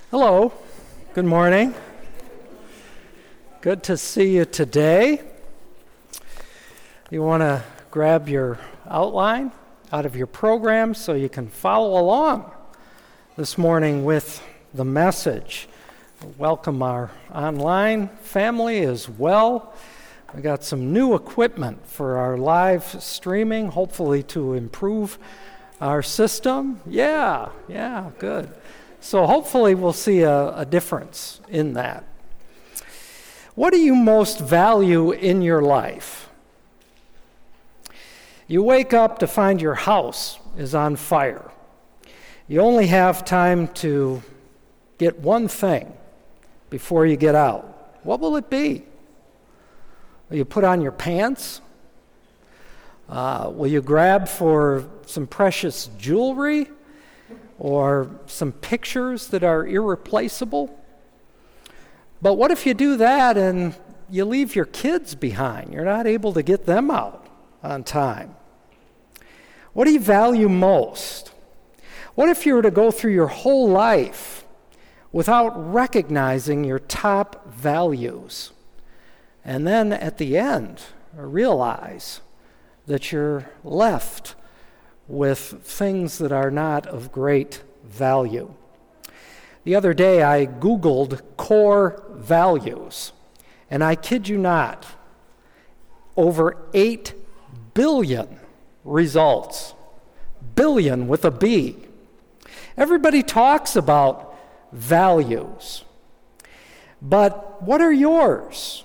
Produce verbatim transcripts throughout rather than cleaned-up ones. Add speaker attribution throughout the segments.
Speaker 1: Hello, good morning. Good to see you today. You want to grab your outline out of your program so you can follow along this morning with the message. Welcome our online family as well. We got some new equipment for our live streaming, hopefully to improve our system. Yeah, yeah, good. So hopefully we'll see a, a difference in that. What do you most value in your life? You wake up to find your house is on fire. You only have time to get one thing before you get out. What will it be? Will you put on your pants? Uh, will you grab for some precious jewelry? Or some pictures that are irreplaceable? But what if you do that and you leave your kids behind? You're not able to get them out on time. What do you value most? What if you were to go through your whole life without recognizing your top values? And then at the end, realize that you're left with things that are not of great value. The other day I Googled core values, and I kid you not, over eight billion results. Billion with a B. Everybody talks about values, but what are yours?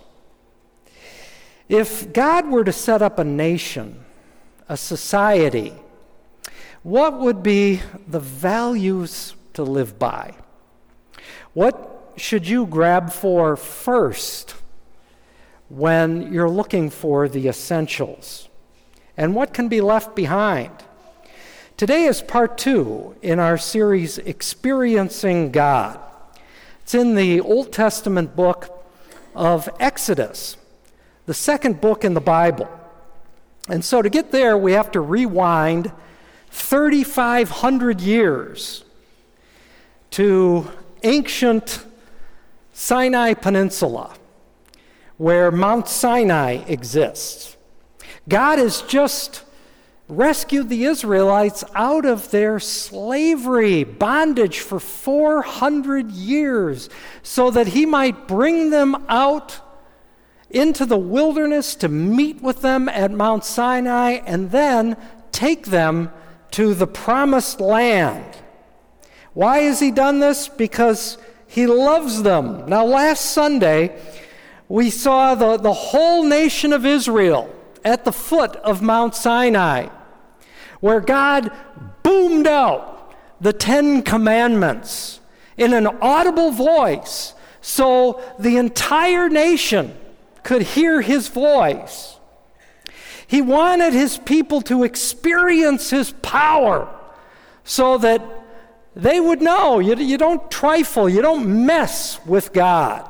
Speaker 1: If God were to set up a nation, a society, what would be the values to live by? What should you grab for first when you're looking for the essentials? And what can be left behind? Today is part two in our series, Experiencing God. It's in the Old Testament book of Exodus, the second book in the Bible. And so to get there, we have to rewind thirty-five hundred years to ancient Sinai Peninsula, where Mount Sinai exists. God has just rescued the Israelites out of their slavery, bondage for four hundred years, so that he might bring them out into the wilderness to meet with them at Mount Sinai and then take them to the promised land. Why has he done this? Because he loves them. Now, last Sunday, we saw the, the whole nation of Israel at the foot of Mount Sinai, where God boomed out the Ten Commandments in an audible voice so the entire nation could hear his voice. He wanted his people to experience his power so that they would know you, you don't trifle, you don't mess with God.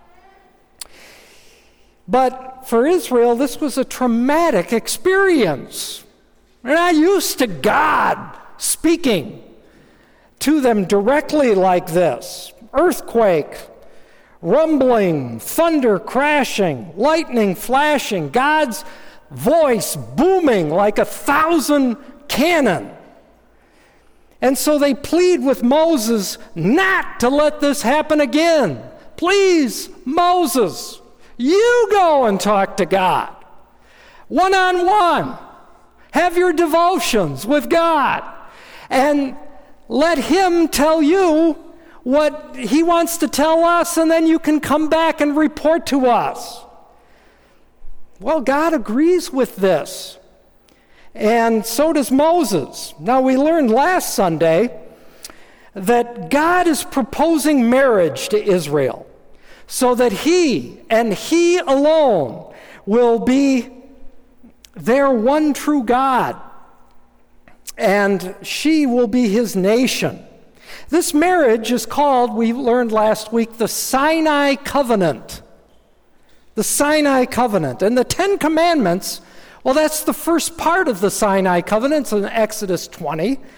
Speaker 1: But for Israel, this was a traumatic experience. They're not used to God speaking to them directly like this. Earthquake, rumbling, thunder crashing, lightning flashing, God's voice booming like a thousand cannon. And so they plead with Moses not to let this happen again. Please, Moses, you go and talk to God. One-on-one. Have your devotions with God. And let him tell you what he wants to tell us, and then you can come back and report to us. Well, God agrees with this, and so does Moses. Now, we learned last Sunday that God is proposing marriage to Israel so that he and he alone will be their one true God, and she will be his nation. This marriage is called, we learned last week, the Sinai Covenant. The Sinai Covenant. And the Ten Commandments, well, that's the first part of the Sinai Covenant in Exodus twenty.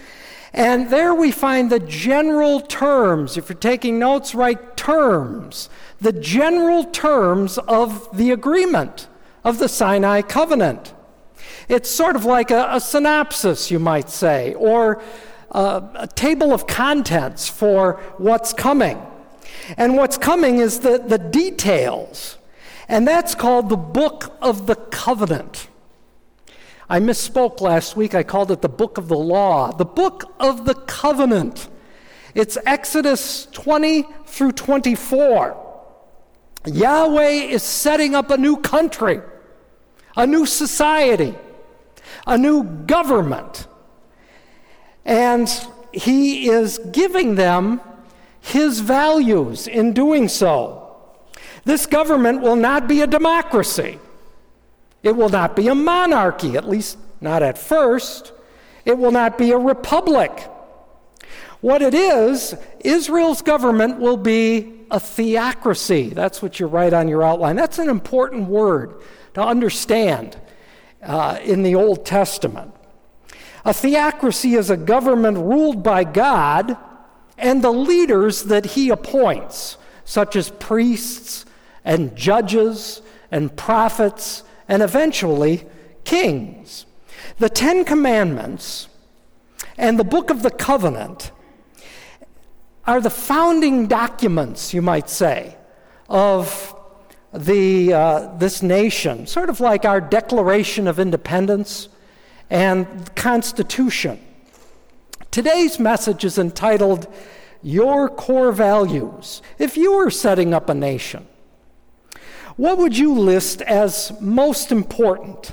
Speaker 1: And there we find the general terms. If you're taking notes, write terms. The general terms of the agreement, of the Sinai covenant. It's sort of like a, a synopsis, you might say, or a, a table of contents for what's coming. And what's coming is the, the details. And that's called the Book of the Covenant. I misspoke last week. I called it the Book of the Law. The Book of the Covenant. It's Exodus twenty through twenty-four. Yahweh is setting up a new country, a new society, a new government. And he is giving them his values in doing so. This government will not be a democracy. It will not be a monarchy, at least not at first. It will not be a republic. What it is, Israel's government will be a theocracy. That's what you write on your outline. That's an important word to understand uh, in the Old Testament. A theocracy is a government ruled by God and the leaders that he appoints, such as priests and judges and prophets and eventually kings. The Ten Commandments and the Book of the Covenant are the founding documents, you might say, of the uh, this nation, sort of like our Declaration of Independence and Constitution. Today's message is entitled, Your Core Values. If you were setting up a nation, what would you list as most important?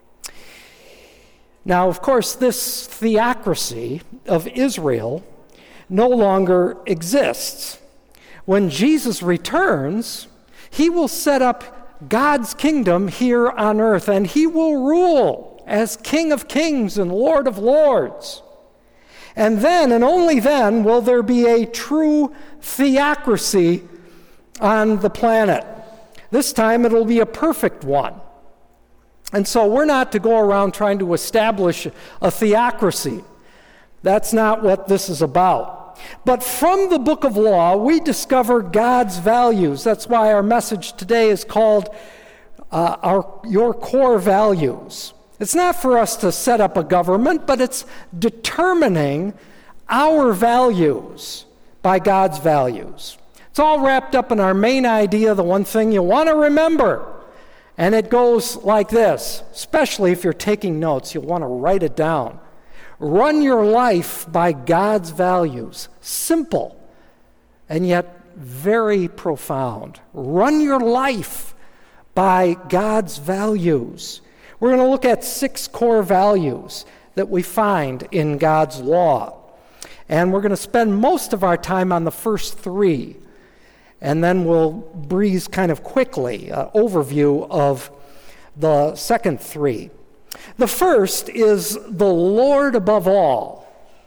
Speaker 1: Now, of course, this theocracy of Israel no longer exists. When Jesus returns, he will set up God's kingdom here on earth, and he will rule as King of Kings and Lord of Lords. And then, and only then, will there be a true theocracy on the planet. This time it'll be a perfect one. And so we're not to go around trying to establish a theocracy. That's not what this is about. But from the Book of Law, we discover God's values. That's why our message today is called uh, our, Your Core Values. It's not for us to set up a government, but it's determining our values by God's values. It's all wrapped up in our main idea, the one thing you want to remember. And it goes like this, especially if you're taking notes, you'll want to write it down. Run your life by God's values. Simple, and yet very profound. Run your life by God's values. We're going to look at six core values that we find in God's law. And we're going to spend most of our time on the first three. And then we'll breeze kind of quickly an overview of the second three. The first is the Lord above all.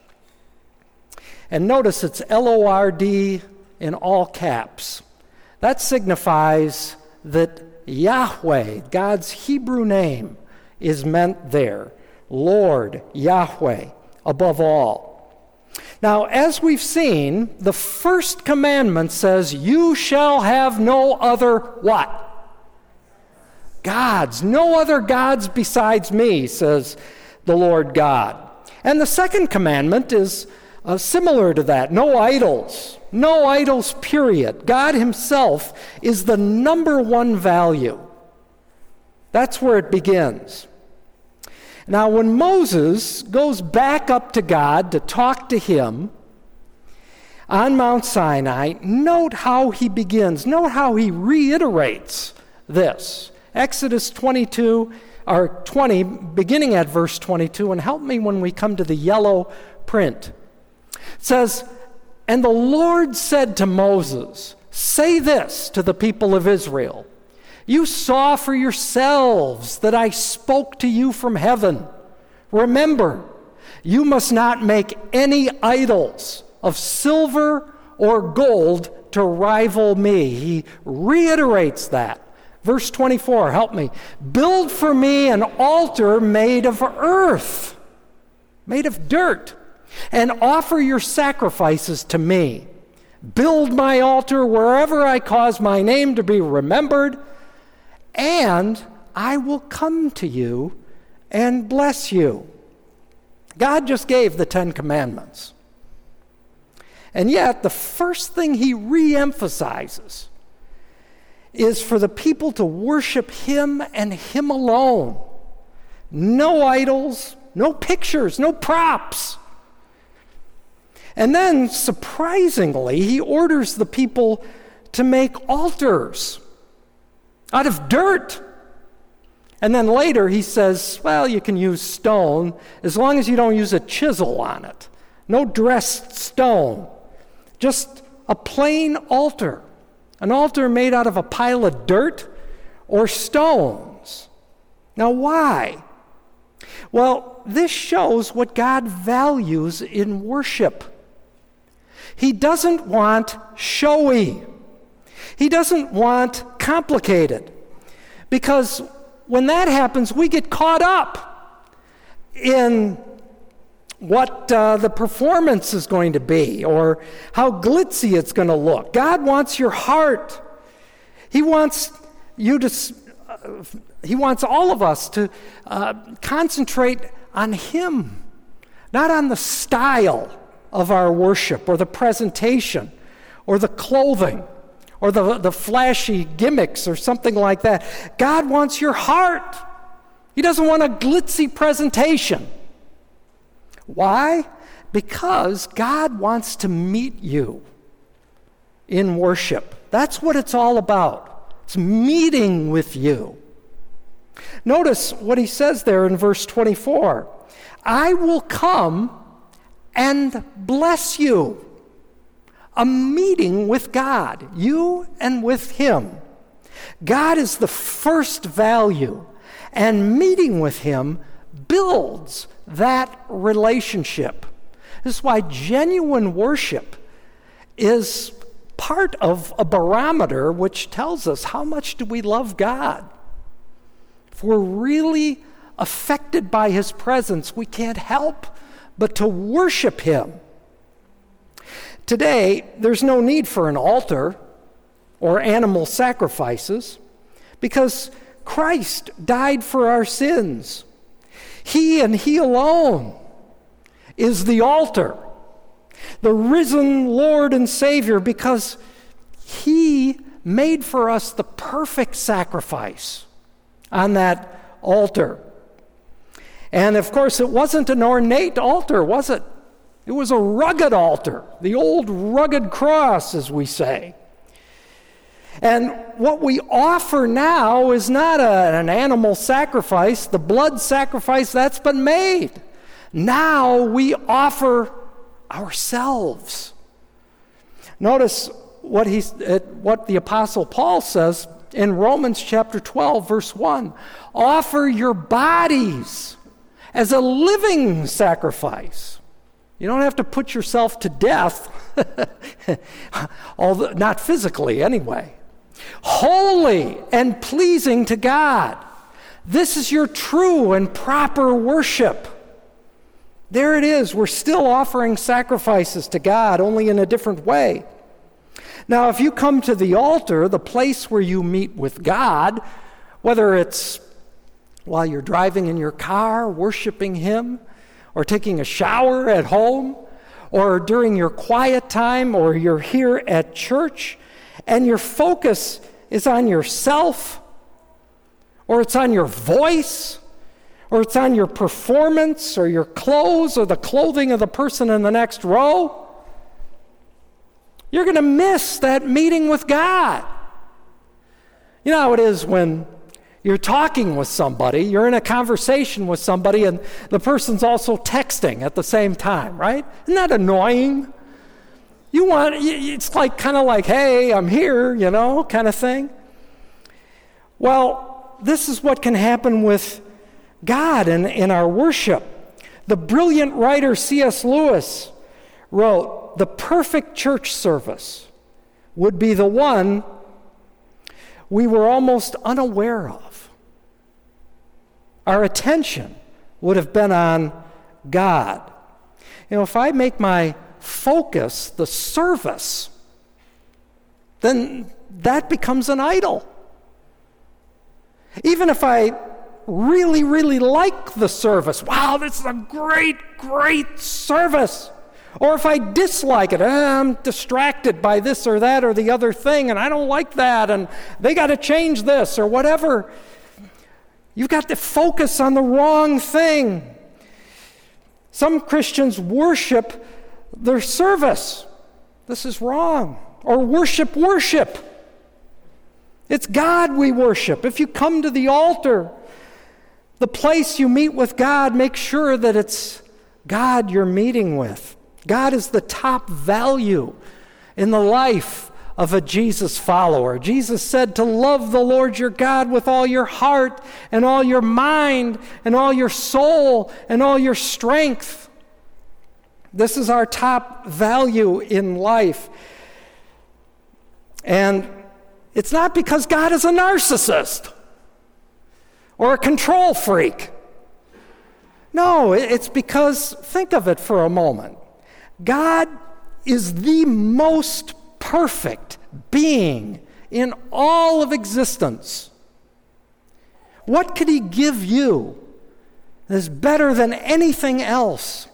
Speaker 1: And notice it's L O R D in all caps. That signifies that Yahweh, God's Hebrew name, is meant there. Lord, Yahweh, above all. Now, as we've seen, the first commandment says, you shall have no other what? Gods. No other gods besides me, says the Lord God. And the second commandment is uh, similar to that. No idols. No idols, period. God himself is the number one value. That's where it begins. Now, when Moses goes back up to God to talk to him on Mount Sinai, note how he begins. Note how he reiterates this. Exodus twenty-two, or twenty, beginning at verse twenty-two, and help me when we come to the yellow print. It says, and the Lord said to Moses, say this to the people of Israel. You saw for yourselves that I spoke to you from heaven. Remember, you must not make any idols of silver or gold to rival me. He reiterates that. Verse twenty-four, help me. Build for me an altar made of earth, made of dirt. and offer your sacrifices to me. Build my altar wherever I cause my name to be remembered, and I will come to you and bless you. God just gave the Ten Commandments. And yet, the first thing he re-emphasizes is for the people to worship him and him alone. No idols, no pictures, no props. And then, surprisingly, he orders the people to make altars out of dirt. And then later he says, well, you can use stone as long as you don't use a chisel on it. No dressed stone. Just a plain altar. An altar made out of a pile of dirt or stones. Now, why? Well, this shows what God values in worship. He doesn't want showy. He doesn't want complicated. Because when that happens, we get caught up in what uh, the performance is going to be or how glitzy it's going to look. God wants your heart. He wants you to, uh, he wants all of us to uh, concentrate on him, not on the style of our worship or the presentation or the clothing or the, the flashy gimmicks or something like that. God wants your heart. He doesn't want a glitzy presentation. Why? Because God wants to meet you in worship. That's what it's all about. It's meeting with you. Notice what he says there in verse twenty-four. I will come and bless you. A meeting with God, you and with him. God is the first value, and meeting with him builds that relationship. This is why genuine worship is part of a barometer which tells us how much do we love God. If we're really affected by his presence, we can't help but to worship him. Today, there's no need for an altar or animal sacrifices because Christ died for our sins. He and he alone is the altar, the risen Lord and Savior, because he made for us the perfect sacrifice on that altar. And of course, it wasn't an ornate altar, was it? It was a rugged altar, the old rugged cross, as we say. And what we offer now is not a, an animal sacrifice, the blood sacrifice that's been made. Now we offer ourselves. Notice what he, what the Apostle Paul says in Romans chapter twelve, verse one. Offer your bodies as a living sacrifice. You don't have to put yourself to death, although not physically anyway. Holy and pleasing to God. This is your true and proper worship. There it is. We're still offering sacrifices to God, only in a different way. Now, if you come to the altar, the place where you meet with God, whether it's while you're driving in your car, worshiping him, or taking a shower at home, or during your quiet time, or you're here at church, and your focus is on yourself, or it's on your voice, or it's on your performance, or your clothes, or the clothing of the person in the next row, you're going to miss that meeting with God. You know how it is when you're talking with somebody, you're in a conversation with somebody, and the person's also texting at the same time, right? Isn't that annoying? You want, it's like kind of like, hey, I'm here, you know, kind of thing. Well, this is what can happen with God in, in our worship. The brilliant writer C S Lewis wrote, the perfect church service would be the one we were almost unaware of. Our attention would have been on God. You know, if I make my focus the service, then that becomes an idol. Even if I really, really like the service, wow, this is a great, great service. Or if I dislike it, eh, I'm distracted by this or that or the other thing, and I don't like that, and they got to change this or whatever. You've got to focus on the wrong thing. Some Christians worship their service. This is wrong. Or worship worship. It's God we worship. If you come to the altar, the place you meet with God, make sure that it's God you're meeting with. God is the top value in the life of a Jesus follower. Jesus said to love the Lord your God with all your heart and all your mind and all your soul and all your strength. This is our top value in life. And it's not because God is a narcissist or a control freak. No, it's because, think of it for a moment. God is the most perfect being in all of existence. What could he give you that is better than anything else?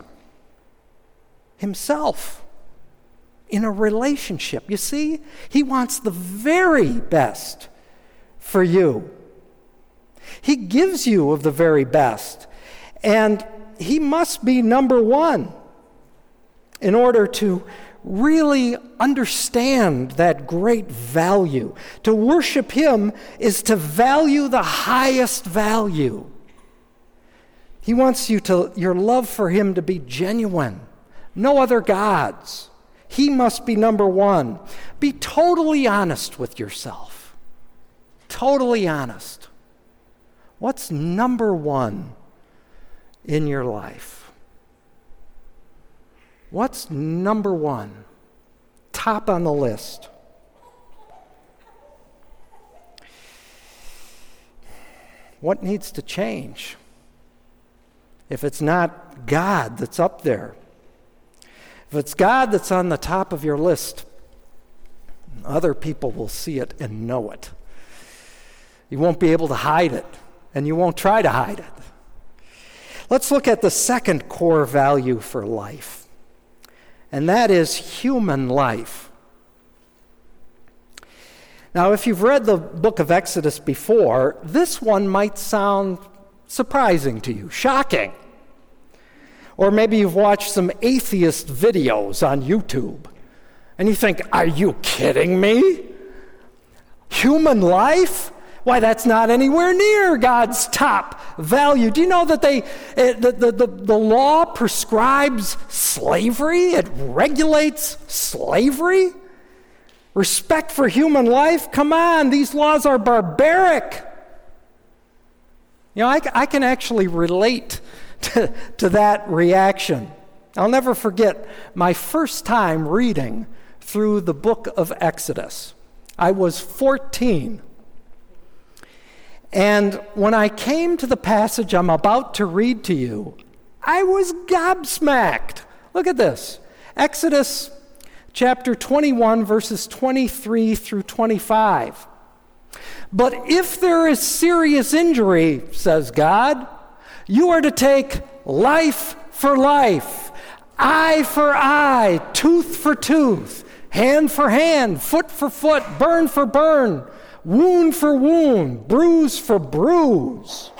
Speaker 1: Himself. In a relationship. You see, he wants the very best for you. He gives you of the very best. And he must be number one in order to really understand that great value. To worship him is to value the highest value. He wants you to, your love for him to be genuine. No other gods. He must be number one. Be totally honest with yourself. Totally honest. What's number one in your life? What's number one? Top on the list. What needs to change? If it's not God that's up there, if it's God that's on the top of your list, other people will see it and know it. You won't be able to hide it, and you won't try to hide it. Let's look at the second core value for life, and that is human life. Now, if you've read the book of Exodus before, this one might sound surprising to you, shocking. Or maybe you've watched some atheist videos on YouTube, and you think, are you kidding me? Human life? Why, that's not anywhere near God's top value. Do you know that they, the, the, the, the law prescribes slavery? It regulates slavery? Respect for human life? Come on, these laws are barbaric. You know, I, I can actually relate To, to that reaction. I'll never forget my first time reading through the book of Exodus. I was fourteen. And when I came to the passage I'm about to read to you, I was gobsmacked. Look at this. Exodus chapter twenty-one, verses twenty-three through twenty-five. But if there is serious injury, says God, you are to take life for life, eye for eye, tooth for tooth, hand for hand, foot for foot, burn for burn, wound for wound, bruise for bruise.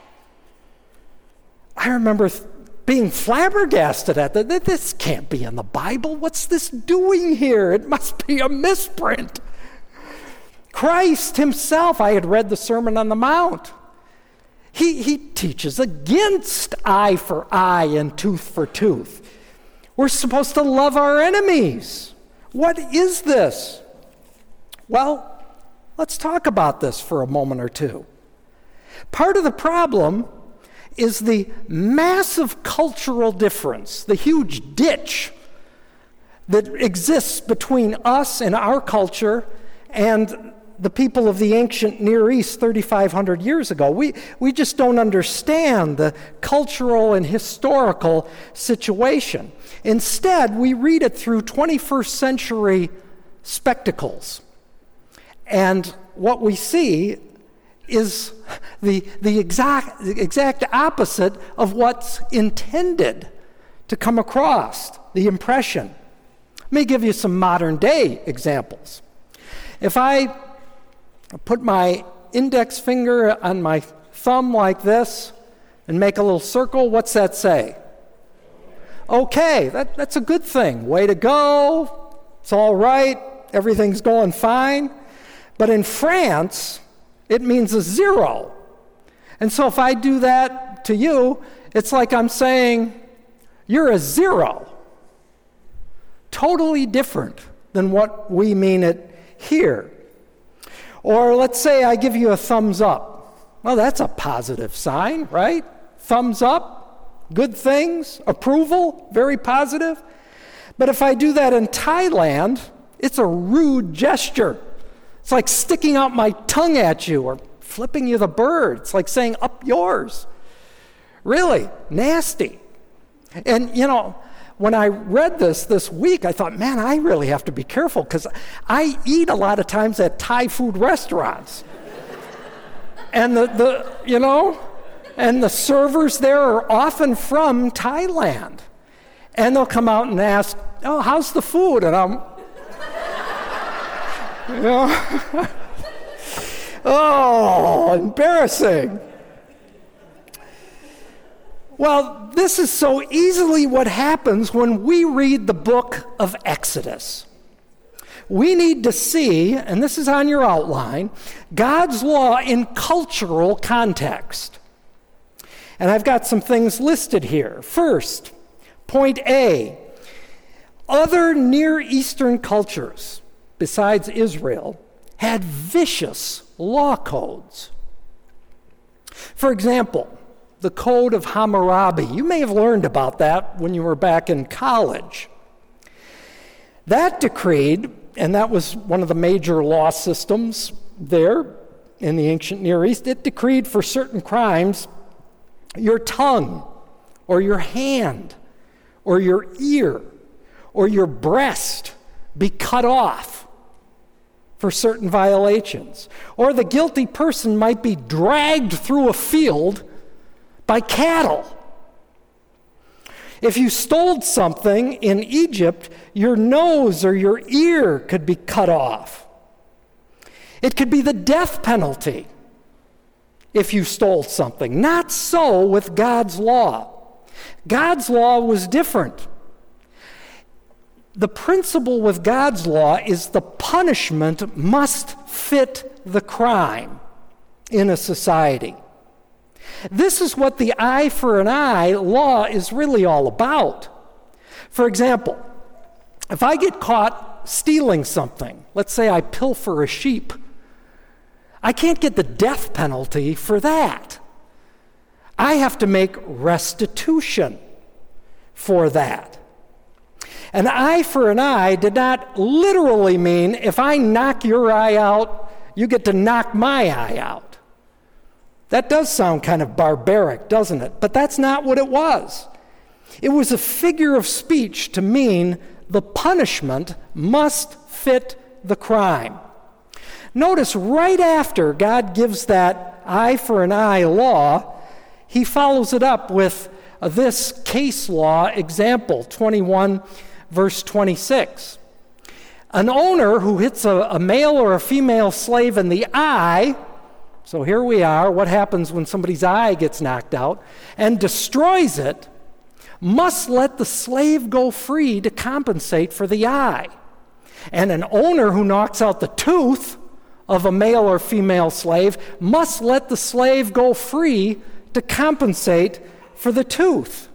Speaker 1: I remember th- being flabbergasted at that. This can't be in the Bible. What's this doing here? It must be a misprint. Christ himself, I had read the Sermon on the Mount. He, he teaches against eye for eye and tooth for tooth. We're supposed to love our enemies. What is this? Well, let's talk about this for a moment or two. Part of the problem is the massive cultural difference, the huge ditch that exists between us and our culture and the people of the ancient Near East thirty-five hundred years ago. We, we just don't understand the cultural and historical situation. Instead, we read it through twenty-first century spectacles. And what we see is the, the, exact, the exact opposite of what's intended to come across, the impression. Let me give you some modern day examples. If I put my index finger on my thumb like this and make a little circle, what's that say? Okay, that, that's a good thing. Way to go. It's all right. Everything's going fine. But in France, it means a zero. And so if I do that to you, it's like I'm saying, you're a zero. Totally different than what we mean it here. Or let's say I give you a thumbs up. Well, that's a positive sign, right? Thumbs up, good things, approval, very positive. But if I do that in Thailand, it's a rude gesture. It's like sticking out my tongue at you or flipping you the bird. It's like saying, up yours. Really nasty. And, you know, when I read this this week, I thought, man, I really have to be careful because I eat a lot of times at Thai food restaurants. And the, the, you know, and the servers there are often from Thailand. And they'll come out and ask, oh, how's the food? And I'm, you know, oh, embarrassing. Well, this is so easily what happens when we read the book of Exodus. We need to see, and this is on your outline, God's law in cultural context. And I've got some things listed here. First, point A, other Near Eastern cultures, besides Israel, had vicious law codes. For example, the Code of Hammurabi. You may have learned about that when you were back in college. That decreed, and that was one of the major law systems there in the ancient Near East, it decreed for certain crimes your tongue or your hand or your ear or your breast be cut off for certain violations. Or the guilty person might be dragged through a field by cattle. If you stole something in Egypt, your nose or your ear could be cut off. It could be the death penalty if you stole something. Not so with God's law. God's law was different. The principle with God's law is the punishment must fit the crime in a society. This is what the eye for an eye law is really all about. For example, if I get caught stealing something, let's say I pilfer a sheep, I can't get the death penalty for that. I have to make restitution for that. An eye for an eye did not literally mean if I knock your eye out, you get to knock my eye out. That does sound kind of barbaric, doesn't it? But that's not what it was. It was a figure of speech to mean the punishment must fit the crime. Notice right after God gives that eye for an eye law, he follows it up with this case law example, twenty-one, verse twenty-six. An owner who hits a, a male or a female slave in the eye, so here we are, what happens when somebody's eye gets knocked out, and destroys it, must let the slave go free to compensate for the eye. And an owner who knocks out the tooth of a male or female slave must let the slave go free to compensate for the tooth.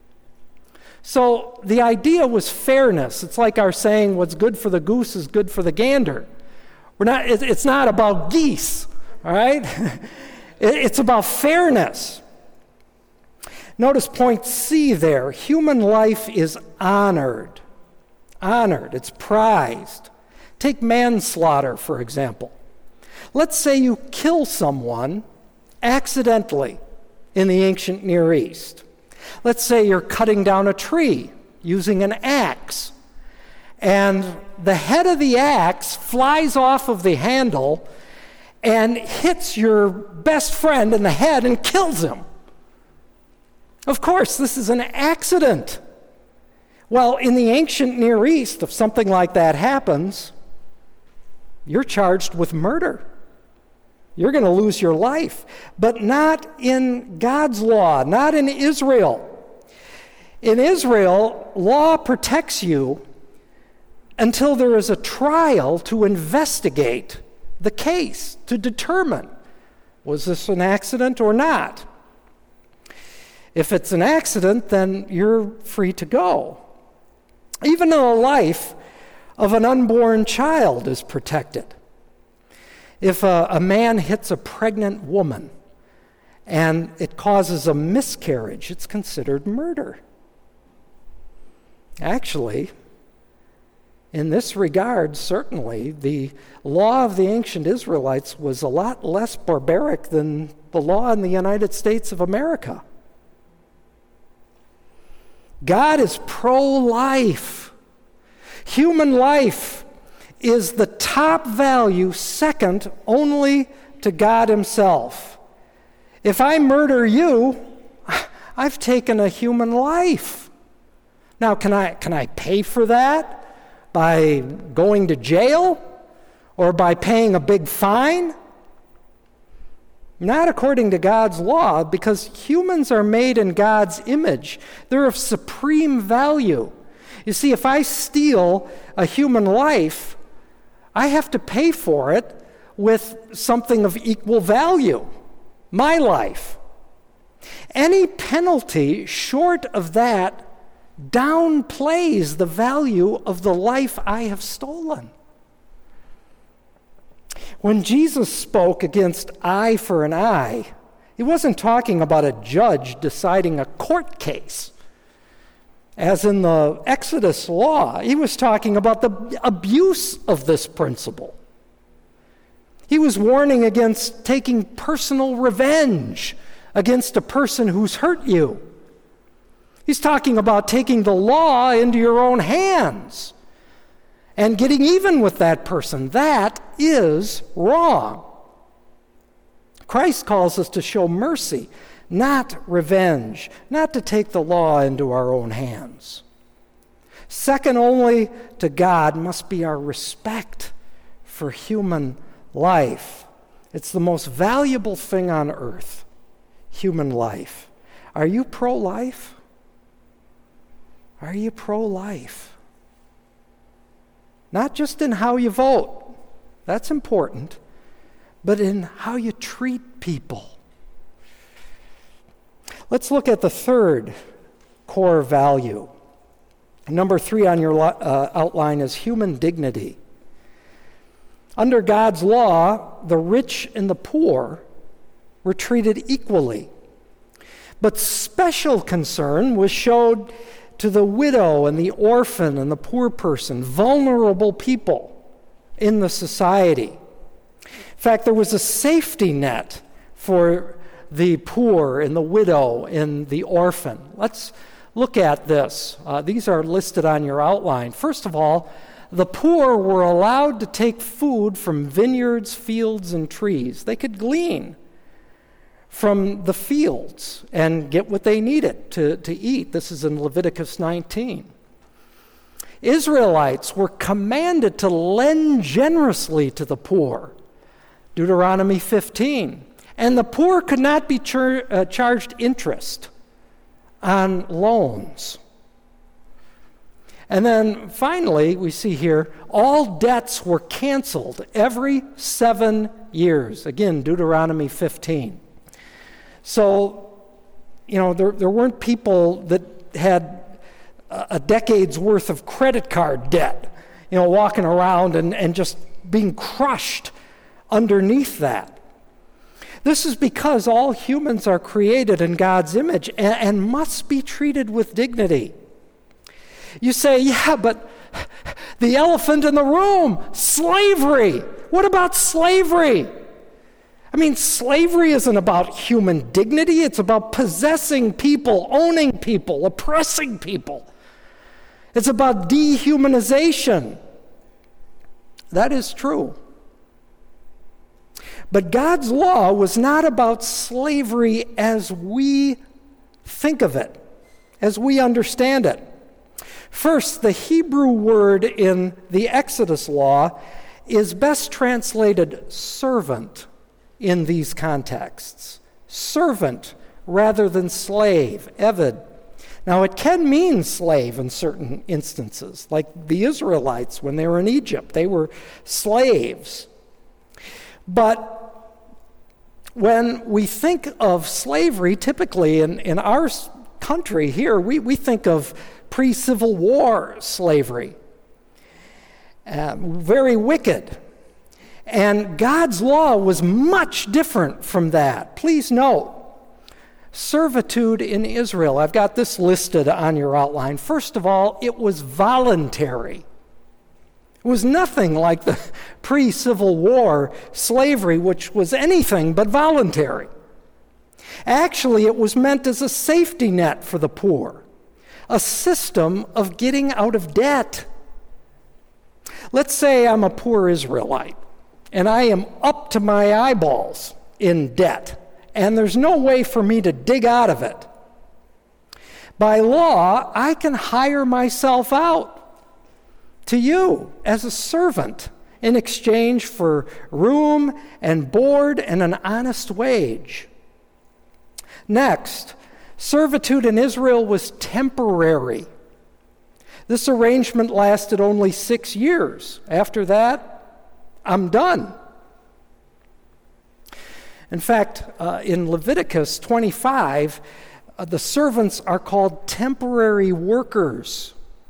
Speaker 1: So the idea was fairness. It's like our saying, what's good for the goose is good for the gander. We're not, it's not about geese. All right? It's about fairness. Notice point C there. Human life is honored. Honored. It's prized. Take manslaughter, for example. Let's say you kill someone accidentally in the ancient Near East. Let's say you're cutting down a tree using an axe, and the head of the axe flies off of the handle and hits your best friend in the head and kills him. Of course, this is an accident. Well, in the ancient Near East, if something like that happens, you're charged with murder. You're going to lose your life. But not in God's law, not in Israel. In Israel, law protects you until there is a trial to investigate the case, to determine, was this an accident or not? If it's an accident, then you're free to go. Even the life of an unborn child is protected. If a, a man hits a pregnant woman and it causes a miscarriage, it's considered murder. Actually, in this regard, certainly, the law of the ancient Israelites was a lot less barbaric than the law in the United States of America. God is pro-life. Human life is the top value, second only to God himself. If I murder you, I've taken a human life. Now, can I, can I pay for that by going to jail or by paying a big fine? Not according to God's law, because humans are made in God's image. They're of supreme value. You see, if I steal a human life, I have to pay for it with something of equal value, my life. Any penalty short of that downplays the value of the life I have stolen. When Jesus spoke against eye for an eye, he wasn't talking about a judge deciding a court case, as in the Exodus law. He was talking about the abuse of this principle. He was warning against taking personal revenge against a person who's hurt you. He's talking about taking the law into your own hands and getting even with that person. That is wrong. Christ calls us to show mercy, not revenge, not to take the law into our own hands. Second only to God must be our respect for human life. It's the most valuable thing on earth, human life. Are you pro-life? Are you pro-life? Not just in how you vote, that's important, but in how you treat people. Let's look at the third core value. Number three on your uh, outline is human dignity. Under God's law, the rich and the poor were treated equally. But special concern was showed to the widow and the orphan and the poor person, vulnerable people in the society. In fact, there was a safety net for the poor and the widow and the orphan. Let's look at this. Uh, these are listed on your outline. First of all, the poor were allowed to take food from vineyards, fields, and trees. They could glean from the fields and get what they needed to, to eat. This is in Leviticus nineteen. Israelites were commanded to lend generously to the poor. Deuteronomy fifteen. And the poor could not be char- uh, charged interest on loans. And then finally, we see here, all debts were canceled every seven years. Again, Deuteronomy fifteen. So, you know, there, there weren't people that had a decade's worth of credit card debt, you know, walking around and, and just being crushed underneath that. This is because all humans are created in God's image and, and must be treated with dignity. You say, yeah, but the elephant in the room, slavery. What about slavery? I mean, slavery isn't about human dignity. It's about possessing people, owning people, oppressing people. It's about dehumanization. That is true. But God's law was not about slavery as we think of it, as we understand it. First, the Hebrew word in the Exodus law is best translated servant in these contexts. Servant rather than slave, eved. Now, it can mean slave in certain instances, like the Israelites when they were in Egypt. They were slaves. But when we think of slavery, typically in, in our country here, we, we think of pre-Civil War slavery. Uh, very wicked. And God's law was much different from that. Please note, servitude in Israel. I've got this listed on your outline. First of all, it was voluntary. It was nothing like the pre-Civil War slavery, which was anything but voluntary. Actually, it was meant as a safety net for the poor, a system of getting out of debt. Let's say I'm a poor Israelite, and I am up to my eyeballs in debt, and there's no way for me to dig out of it. By law, I can hire myself out to you as a servant in exchange for room and board and an honest wage. Next, servitude in Israel was temporary. This arrangement lasted only six years. After that, I'm done. In fact, uh, in Leviticus twenty-five, uh, the servants are called temporary workers.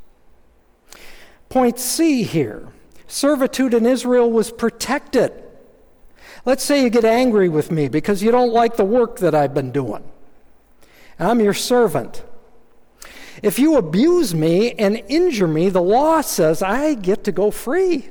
Speaker 1: Point C here, servitude in Israel was protected. Let's say you get angry with me because you don't like the work that I've been doing. I'm your servant. If you abuse me and injure me, the law says I get to go free.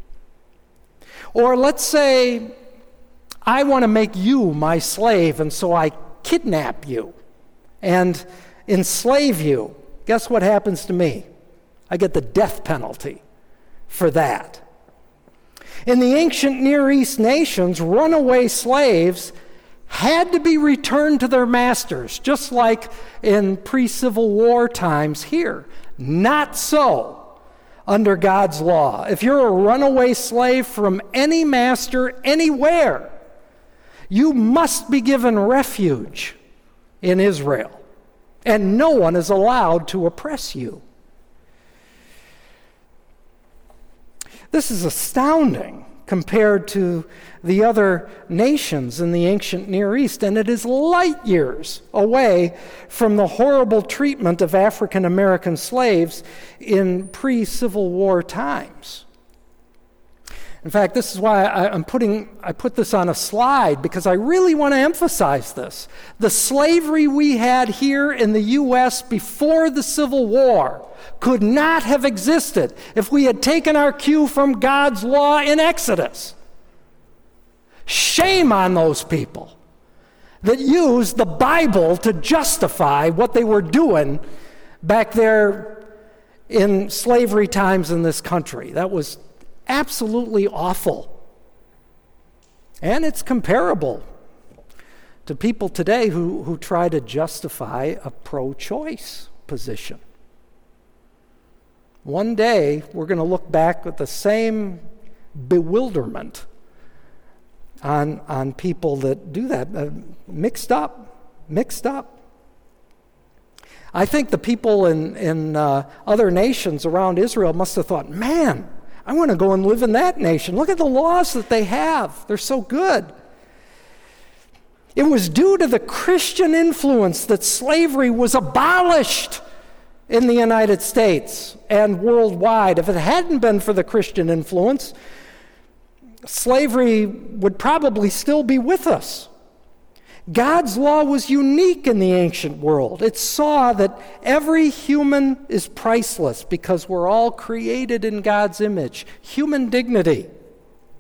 Speaker 1: Or let's say I want to make you my slave, and so I kidnap you and enslave you. Guess what happens to me? I get the death penalty for that. In the ancient Near East nations, runaway slaves had to be returned to their masters, just like in pre-Civil War times here. Not so under God's law. If you're a runaway slave from any master anywhere, you must be given refuge in Israel, and no one is allowed to oppress you. This is astounding compared to the other nations in the ancient Near East, and it is light years away from the horrible treatment of African American slaves in pre-Civil War times. In fact, this is why I, I'm putting, I put this on a slide, because I really want to emphasize this. The slavery we had here in the U S before the Civil War could not have existed if we had taken our cue from God's law in Exodus. Shame on those people that used the Bible to justify what they were doing back there in slavery times in this country. That was absolutely awful. And it's comparable to people today who, who try to justify a pro-choice position. One day, we're going to look back with the same bewilderment on, on people that do that. Uh, mixed up, mixed up. I think the people in, in uh, other nations around Israel must have thought, man, I want to go and live in that nation. Look at the laws that they have. They're so good. It was due to the Christian influence that slavery was abolished in the United States and worldwide. If it hadn't been for the Christian influence, slavery would probably still be with us. God's law was unique in the ancient world. It saw that every human is priceless because we're all created in God's image. Human dignity.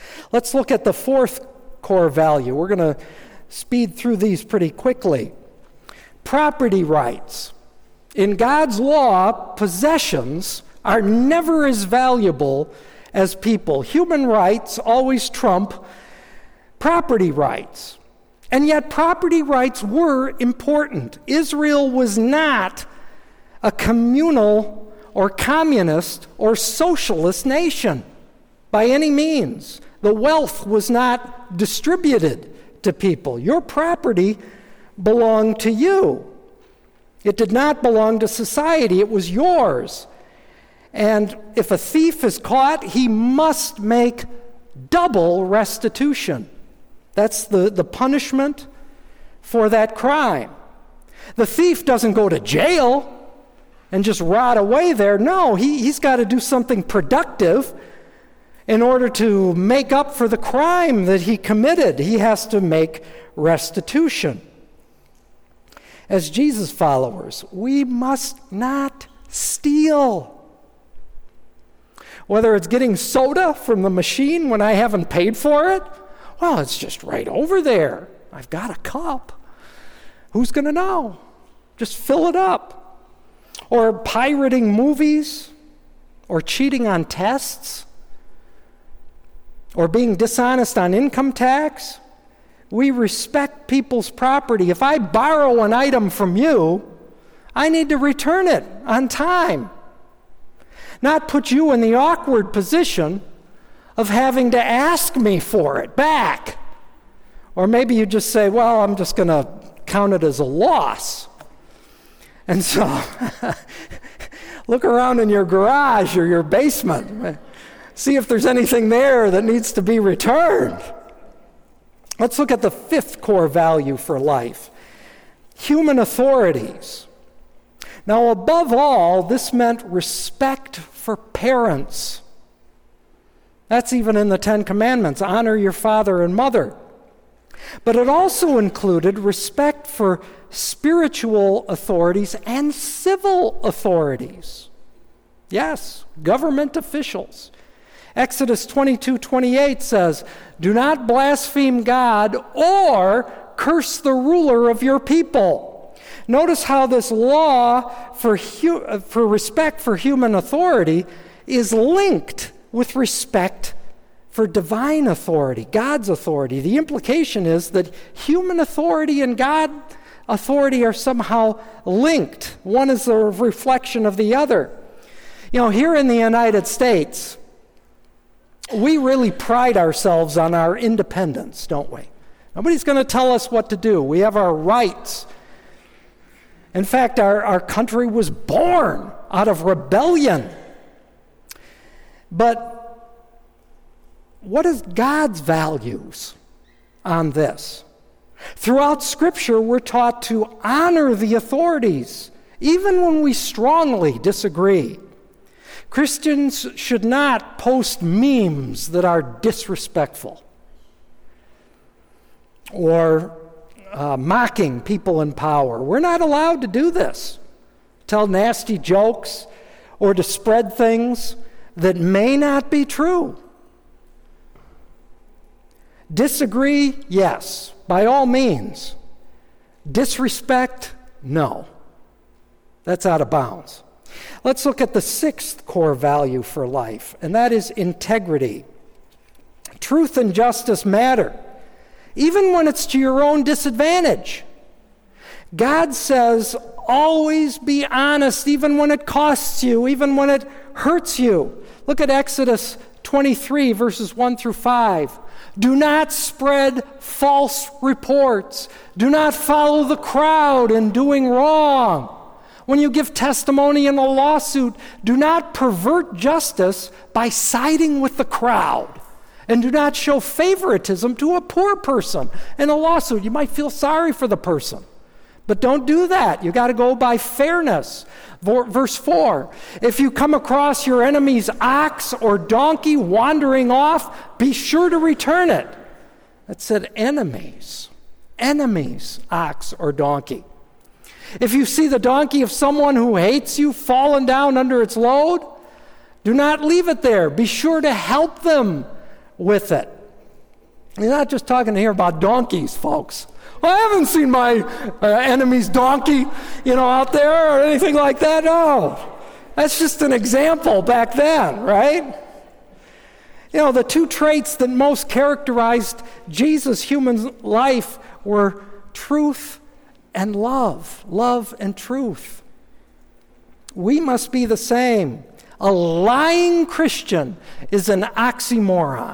Speaker 1: Let's look at the fourth core value. We're going to speed through these pretty quickly. Property rights. In God's law, possessions are never as valuable as people. Human rights always trump property rights. And yet property rights were important. Israel was not a communal or communist or socialist nation by any means. The wealth was not distributed to people. Your property belonged to you. It did not belong to society. It was yours. And if a thief is caught, he must make double restitution. That's the, the punishment for that crime. The thief doesn't go to jail and just rot away there. No, he, he's got to do something productive in order to make up for the crime that he committed. He has to make restitution. As Jesus followers, we must not steal. Whether it's getting soda from the machine when I haven't paid for it, well, it's just right over there. I've got a cup. Who's going to know? Just fill it up. Or pirating movies, or cheating on tests, or being dishonest on income tax. We respect people's property. If I borrow an item from you, I need to return it on time. Not put you in the awkward position of having to ask me for it back. Or maybe you just say, well, I'm just going to count it as a loss. And so look around in your garage or your basement. See if there's anything there that needs to be returned. Let's look at the fifth core value for life. Human authorities. Now, above all, this meant respect for parents. That's even in the Ten Commandments. Honor your father and mother. But it also included respect for spiritual authorities and civil authorities. Yes, government officials. Exodus twenty-two twenty-eight says, do not blaspheme God or curse the ruler of your people. Notice how this law for, hu- for respect for human authority is linked with respect for divine authority, God's authority. The implication is that human authority and God authority are somehow linked. One is a reflection of the other. You know, here in the United States, we really pride ourselves on our independence, don't we? Nobody's going to tell us what to do. We have our rights. In fact, our, our country was born out of rebellion. But what is God's values on this? Throughout Scripture, we're taught to honor the authorities, even when we strongly disagree. Christians should not post memes that are disrespectful or uh, mocking people in power. We're not allowed to do this. Tell nasty jokes or to spread things that may not be true. Disagree, yes, by all means. Disrespect, no. That's out of bounds. Let's look at the sixth core value for life, and that is integrity. Truth and justice matter, even when it's to your own disadvantage. God says, always be honest, even when it costs you, even when it hurts you. Look at Exodus twenty-three, verses one through five. Do not spread false reports. Do not follow the crowd in doing wrong. When you give testimony in a lawsuit, do not pervert justice by siding with the crowd. And do not show favoritism to a poor person in a lawsuit. You might feel sorry for the person, but don't do that. You got to go by fairness. Verse four, if you come across your enemy's ox or donkey wandering off, be sure to return it. That said enemies, enemies, ox or donkey. If you see the donkey of someone who hates you fallen down under its load, do not leave it there. Be sure to help them with it. He's not just talking here about donkeys, folks. Well, I haven't seen my uh, enemy's donkey, you know, out there or anything like that. No. That's just an example back then, right? You know, the two traits that most characterized Jesus' human life were truth and love. Love and truth. We must be the same. A lying Christian is an oxymoron.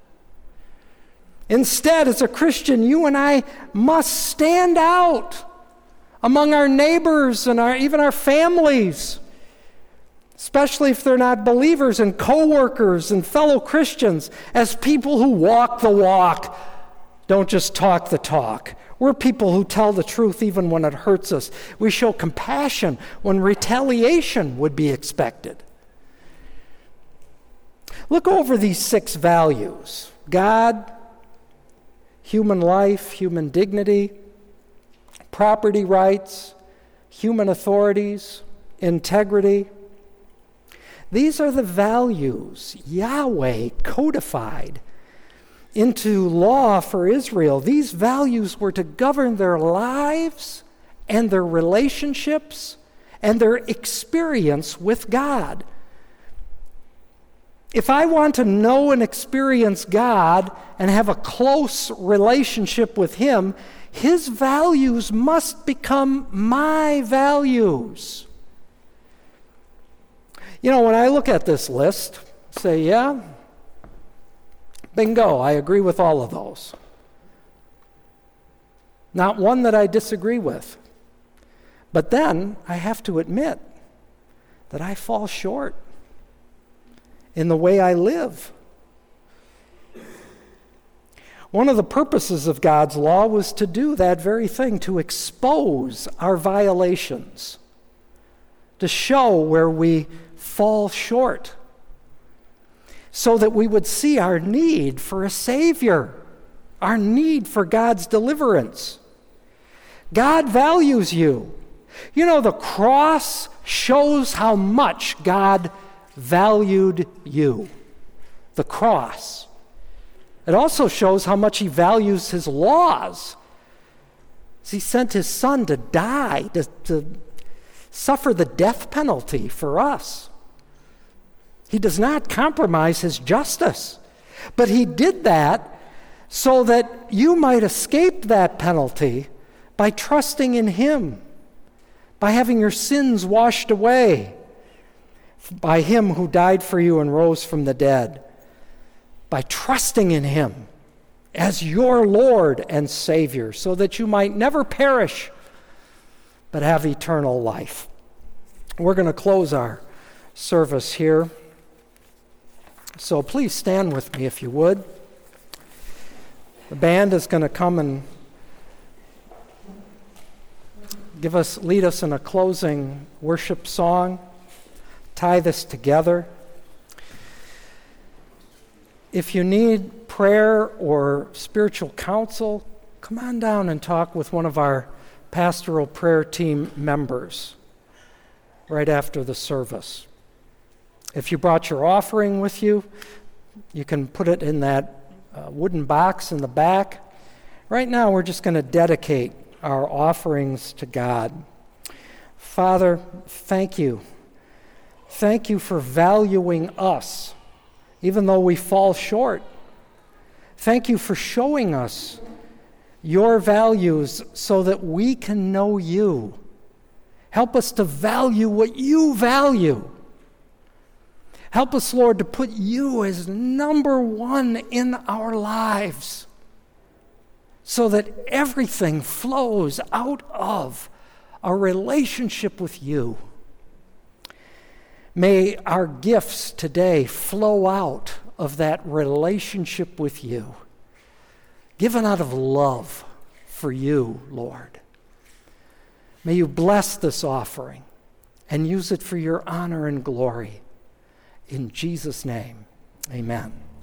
Speaker 1: Instead, as a Christian, you and I must stand out among our neighbors and our, even our families, especially if they're not believers, and co-workers and fellow Christians, as people who walk the walk, don't just talk the talk. We're people who tell the truth even when it hurts us. We show compassion when retaliation would be expected. Look over these six values: God, human life, human dignity, property rights, human authorities, integrity. These are the values Yahweh codified into law for Israel. These values were to govern their lives and their relationships and their experience with God. If I want to know and experience God and have a close relationship with Him, His values must become my values. You know, when I look at this list, say, yeah, bingo, I agree with all of those. Not one that I disagree with. But then I have to admit that I fall short in the way I live. One of the purposes of God's law was to do that very thing, to expose our violations, to show where we fall short, so that we would see our need for a Savior, our need for God's deliverance. God values you. You know, the cross shows how much God valued you. The cross. It also shows how much He values His laws. He sent His Son to die, to, to suffer the death penalty for us. He does not compromise His justice. But He did that so that you might escape that penalty by trusting in Him, by having your sins washed away, by Him who died for you and rose from the dead, by trusting in Him as your Lord and Savior, so that you might never perish, but have eternal life. We're going to close our service here. So please stand with me if you would. The band is going to come and give us, lead us in a closing worship song. Tie this together. If you need prayer or spiritual counsel, come on down and talk with one of our pastoral prayer team members right after the service. If you brought your offering with you, you can put it in that uh, wooden box in the back. Right now, we're just going to dedicate our offerings to God. Father, thank you. Thank you for valuing us, even though we fall short. Thank you for showing us your values so that we can know you. Help us to value what you value. Help us, Lord, to put you as number one in our lives so that everything flows out of a relationship with you. May our gifts today flow out of that relationship with you, given out of love for you, Lord. May you bless this offering and use it for your honor and glory. In Jesus' name, amen.